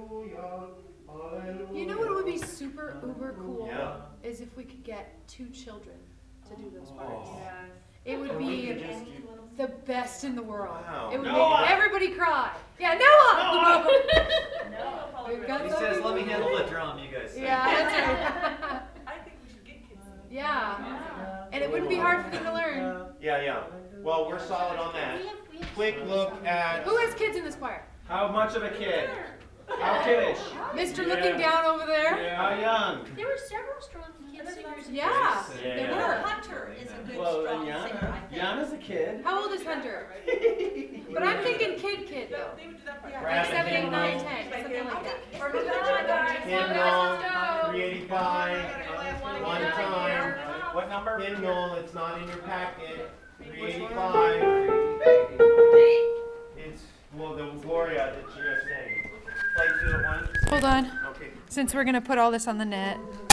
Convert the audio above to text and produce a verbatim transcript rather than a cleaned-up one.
You know what would be super uber cool? Yeah. Is if we could get two children to do those parts. Oh. Yes. It would Or we be could just do- the best in the world. Wow. It would Noah! make everybody cry. Yeah, Noah! No, We've got He some says, people- let me handle the drum, you guys. Yeah, that's right. I think we should get kids. Yeah. And it wouldn't be hard for them to learn. Yeah, yeah. Well, we're solid on that. We have, we have Quick look at. Who has kids in this choir? How much of a kid? How kiddish? Mister Yeah. looking down over there? How young? There were several strong kid singers. in Yeah, this. Yeah. there Well, were. Hunter is a good, Well, strong and singer, I think. Jan, Jan is a kid. How old is Hunter? But I'm thinking kid kid though. They would do that part. Like Grab a seven, eight, nine, hymnal. ten, something like that. Or do that. Hymnal, three eighty-five, one time. What number? Hymnal, it's not in your packet. three eighty-five. It's, well, the Gloria that you're gonna sing. Play through the one. Hold on. Okay. Since we're gonna put all this on the net.